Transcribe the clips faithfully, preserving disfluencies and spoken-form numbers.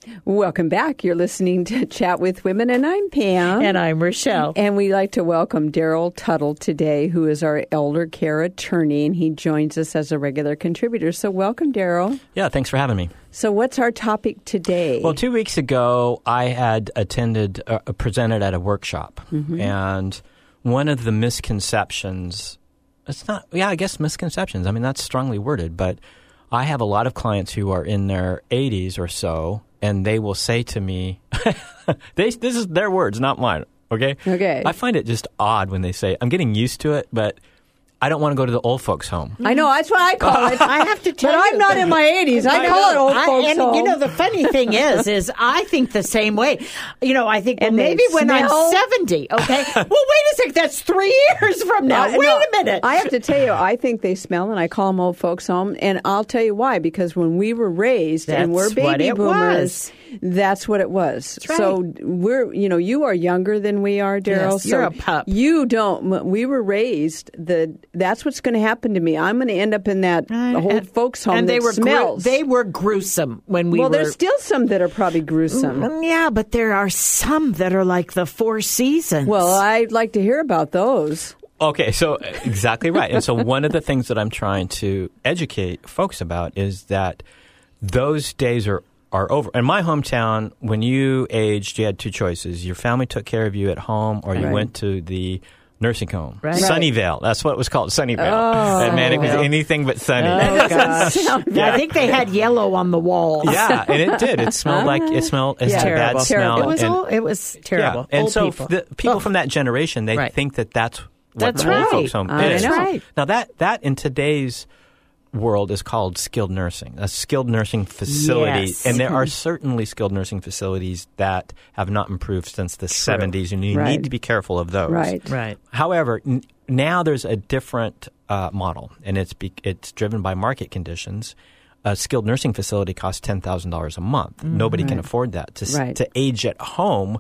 Welcome back. You're listening to Chat with Women, and I'm Pam. And I'm Rochelle. And we'd like to welcome Daryl Tuttle today, who is our elder care attorney, and he joins us as a regular contributor. So welcome, Daryl. Yeah, thanks for having me. So what's our topic today? Well, two weeks ago, I had attended, uh, presented at a workshop, mm-hmm. and one of the misconceptions, it's not, yeah, I guess misconceptions, I mean, that's strongly worded, but I have a lot of clients who are in their eighties or so, and they will say to me, they, this is their words, not mine, okay? Okay. I find it just odd when they say, I'm getting used to it, but I don't want to go to the old folks' home. I know, that's what I call it. I have to tell but you. I'm not in my eighties. I, I call it old I, folks' and, home. You know, the funny thing is, is I think the same way. You know, I think, well, And they maybe when smell. I'm seventy, okay? Well, wait a sec, that's three years from now. Uh, wait no, a minute. I have to tell you, I think they smell, and I call them old folks' home. And I'll tell you why, because when we were raised That's and we're what baby it boomers, was. that's what it was. That's right. So we're, you know, you are younger than we are, Daryl. Yes, so you're a pup. You don't, we were raised, the, that's what's going to happen to me. I'm going to end up in that Right. old and, folks' home and that they were gru- smells. they were gruesome when we well, were. there's still some that are probably gruesome. Mm, yeah, but there are some that are like the Four Seasons. Well, I'd like to hear about those. Okay, so exactly right. And so one of the things that I'm trying to educate folks about is that those days are, are over. In my hometown, when you aged, you had two choices. Your family took care of you at home, or you Right. went to the nursing home. Right. Sunnyvale. That's what it was called, Sunnyvale. Oh. And man, it was anything but sunny. Oh, gosh. Yeah. I think they had yellow on the walls. Yeah, and it did. It smelled like, it smelled, it Yeah. had a bad Terrible. smell. It was and, all, it was terrible. Yeah. And Old so people. the people Oh. from that generation, they Right. think that that's what That's the old right. folks home I is. know. That's right. Now that that in today's world is called skilled nursing, a skilled nursing facility, Yes. and there are certainly skilled nursing facilities that have not improved since the seventies, and you Right. need to be careful of those. Right. Right. However, n- now there's a different uh, model, and it's be- it's driven by market conditions. A skilled nursing facility costs ten thousand dollars a month. Nobody can Right. afford that. To s- Right. to age at home,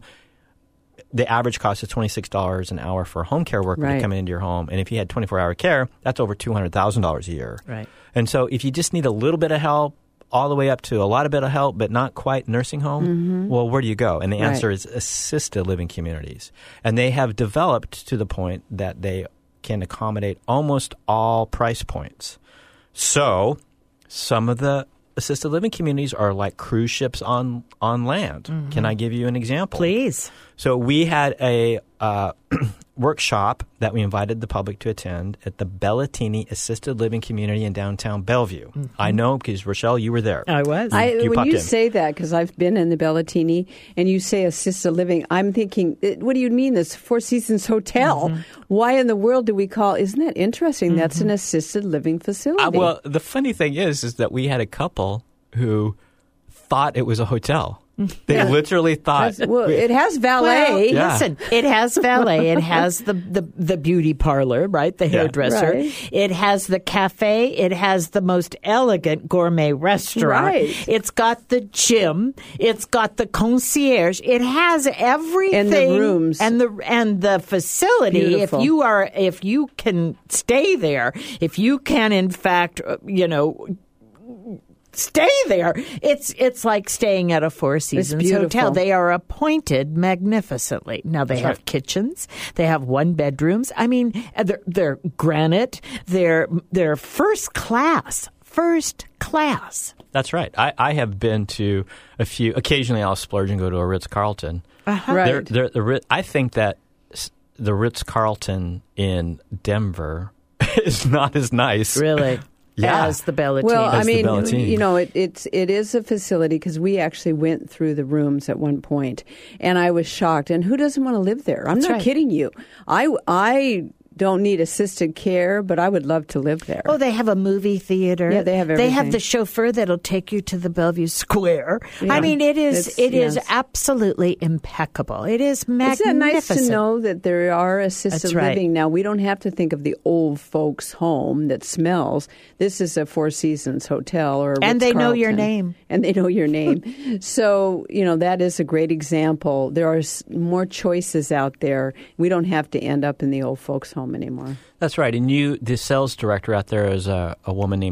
the average cost is twenty-six dollars an hour for a home care worker Right. to come into your home. And if you had twenty-four hour care, that's over two hundred thousand dollars a year. Right. And so if you just need a little bit of help, all the way up to a lot of bit of help, but not quite nursing home, Mm-hmm. well, where do you go? And the answer Right. is assisted living communities. And they have developed to the point that they can accommodate almost all price points. So some of the assisted living communities are like cruise ships on, on land. Mm-hmm. Can I give you an example? Please. So we had a uh, workshop that we invited the public to attend at the Bellatini Assisted Living Community in downtown Bellevue. Mm-hmm. I know because, Rochelle, you were there. I was. I, You when popped you in. say that, because I've been in the Bellatini, and you say assisted living, I'm thinking, eh, what do you mean? This Four Seasons Hotel? Mm-hmm. Why in the world do we call? Isn't that interesting? That's an assisted living facility. Uh, well, the funny thing is, is that we had a couple who thought it was a hotel. They literally thought. That's- well, it has valet. Well, Yeah. listen, it has valet. It has the, the, the beauty parlor, right? The hairdresser. Right. It has the cafe. It has the most elegant gourmet restaurant. Right. It's got the gym. It's got the concierge. It has everything. And the rooms. And the, and the facility. Beautiful. If you are, if you can stay there, if you can, in fact, uh, you know, stay there. It's it's like staying at a Four Seasons beautiful. hotel. They are appointed magnificently. Now they That's have right. kitchens. They have one bedrooms. I mean, they're, they're granite. They're they're first class. First class. That's right. I, I have been to a few. Occasionally, I'll splurge and go to a Ritz Carlton. Uh-huh. Right. They're, they're, the Rit- I think that s- the Ritz Carlton in Denver is not as nice. Really. Yeah. As the Bellatini. Well, I As the mean, Bellatini. you know, it, it's it is a facility because we actually went through the rooms at one point, and I was shocked. And who doesn't want to live there? I'm That's not right. kidding you. I I don't need assisted care, but I would love to live there. Oh, they have a movie theater. Yeah, they have They have everything. the chauffeur that'll take you to the Bellevue Square. Yeah. I mean, it is It's- it is yes. absolutely impeccable. It is magnificent. Isn't it nice to know that there are assisted That's right. living now? We don't have to think of the old folks' home that smells. This is a Four Seasons hotel or a And they know your Ritz-Carlton. name. And they know your name. So, you know, that is a great example. There are s- more choices out there. We don't have to end up in the old folks' home anymore. That's right. And you, the sales director out there is a, a woman named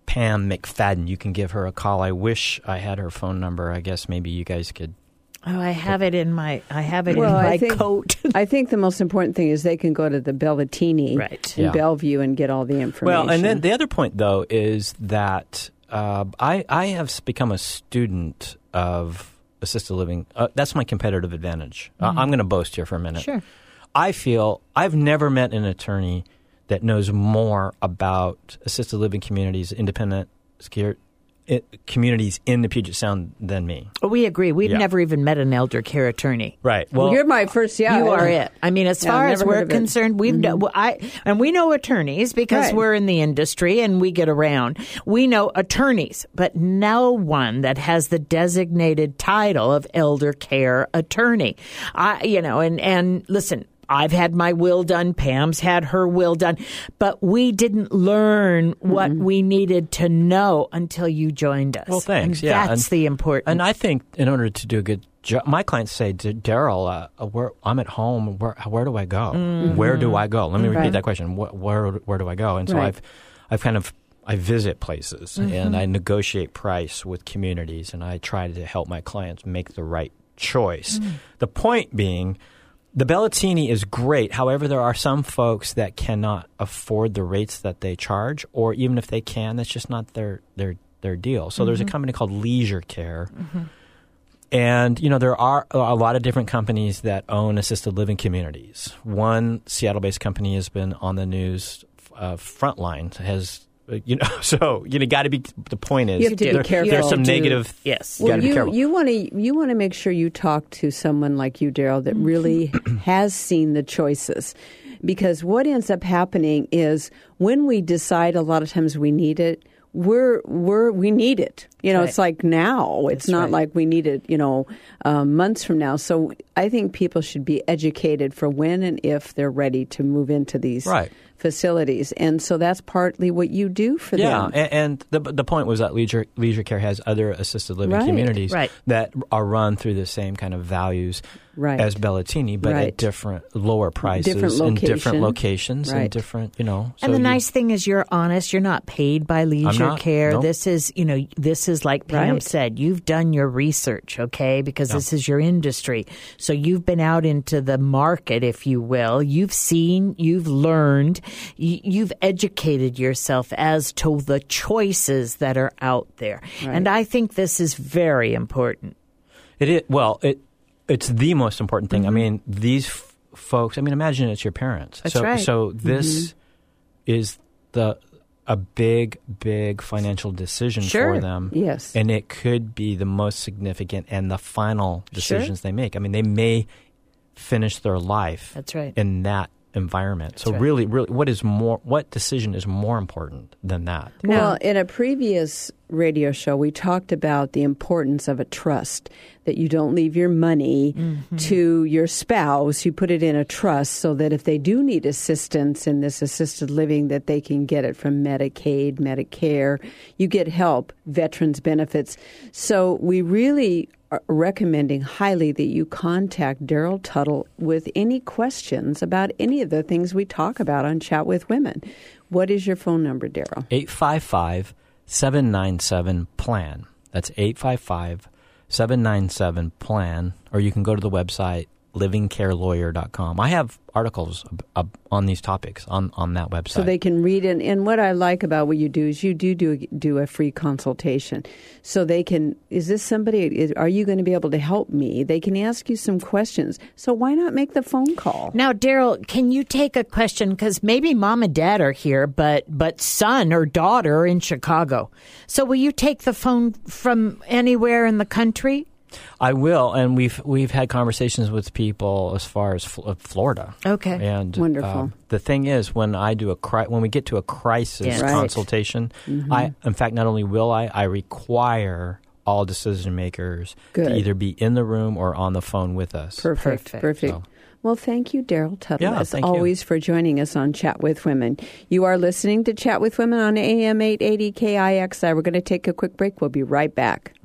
Pam McFadden. You can give her a call. I wish I had her phone number. I guess maybe you guys could. Oh, I have it in my I have it Well, in my I think, coat. I think the most important thing is they can go to the Bellatini Right. in Yeah. Bellevue and get all the information. Well, and then the other point, though, is that uh, I, I have become a student of assisted living. Uh, that's my competitive advantage. Uh, I'm going to boast here for a minute. Sure. I feel I've never met an attorney that knows more about assisted living communities, independent care, it, communities in the Puget Sound than me. We agree. We've Yeah. never even met an elder care attorney. Right. well, you're my first. Yeah, You are it. I mean, as Yeah, far I've as never we're heard of it. concerned, we've done, well, I and we know attorneys because Right. we're in the industry and we get around. We know attorneys, but no one that has the designated title of elder care attorney. I, you know, and and listen. I've had my will done. Pam's had her will done. But we didn't learn what Mm-hmm. we needed to know until you joined us. Well, thanks. And Yeah, that's and- the important. And I think in order to do a good job, my clients say, Daryl, uh, uh, where, I'm at home. Where, where do I go? Where do I go? Let me repeat Right. that question. Where, where, where do I go? And so Right. I've, I've kind of, I visit places and I negotiate price with communities and I try to help my clients make the right choice. The point being, the Bellatini is great. However, there are some folks that cannot afford the rates that they charge, or even if they can, that's just not their their their deal. So there's a company called Leisure Care. And, you know, there are a lot of different companies that own assisted living communities. One Seattle-based company has been on the news, uh, Frontline has, uh, you know, so, you know, got to be, the point is, You have to be there- careful. there's some You have to do- negative, yes. you Well, got to be you careful. you want to you want to make sure you talk to someone like you, Daryl, that really has seen the choices, because what ends up happening is when we decide, a lot of times we need it. We're we're we need it. You know, Right. it's like now. It's That's not right. like we need it. You know, um, months from now. So I think people should be educated for when and if they're ready to move into these Right. facilities, and so that's partly what you do for Yeah, them. and, and the the point was that Leisure Leisure Care has other assisted living Right. communities Right. that are run through the same kind of values Right. as Bellatini, but Right. at different lower prices Different in different location. locations Right. and different, you know. And so the you- nice thing is you're honest. You're not paid by Leisure not. Care. Nope. This is, you know, this is like Pam Right. said, you've done your research, okay? Because Yeah. this is your industry. So you've been out into the market, if you will. You've seen, you've learned, you, you've educated yourself as to the choices that are out there. Right. And I think this is very important. It is, well, it it's the most important thing. Mm-hmm. I mean, these f- folks. I mean, imagine it's your parents. That's so, right. So this is the a big, big financial decision Sure. for them. Yes. and it could be the most significant and the final Sure. decisions they make. I mean, they may finish their life. That's right. in that environment. So right. really, really, what is more? What decision is more important than that? No. Well, in a previous radio show, we talked about the importance of a trust, that you don't leave your money Mm-hmm. to your spouse. You put it in a trust so that if they do need assistance in this assisted living, that they can get it from Medicaid, Medicare. You get help, veterans benefits. So we really are recommending highly that you contact Daryl Tuttle with any questions about any of the things we talk about on Chat with Women. What is your phone number, Daryl? eight five five, seven nine seven, PLAN. That's eight five five, seven nine seven, PLAN. Or you can go to the website, living care lawyer dot com. I have articles ab- ab- on these topics on, on that website. So they can read it. And what I like about what you do is you do do, do a free consultation. So they can, is this somebody, is, are you going to be able to help me? They can ask you some questions. So why not make the phone call? Now, Daryl, can you take a question? Because maybe mom and dad are here, but but son or daughter are in Chicago. So will you take the phone from anywhere in the country? I will, and we've we've had conversations with people as far as Fl- Florida. Okay. And Wonderful. uh, the thing is, when I do a cri- when we get to a crisis Yeah. Right. consultation, I in fact not only will I, I require all decision makers Good. to either be in the room or on the phone with us. Perfect. Perfect. Perfect. So- Well, thank you, Daryl Tuttle, Yeah, as thank you. always, for joining us on Chat with Women. You are listening to Chat with Women on A M eight eighty K I X I. We're going to take a quick break. We'll be right back.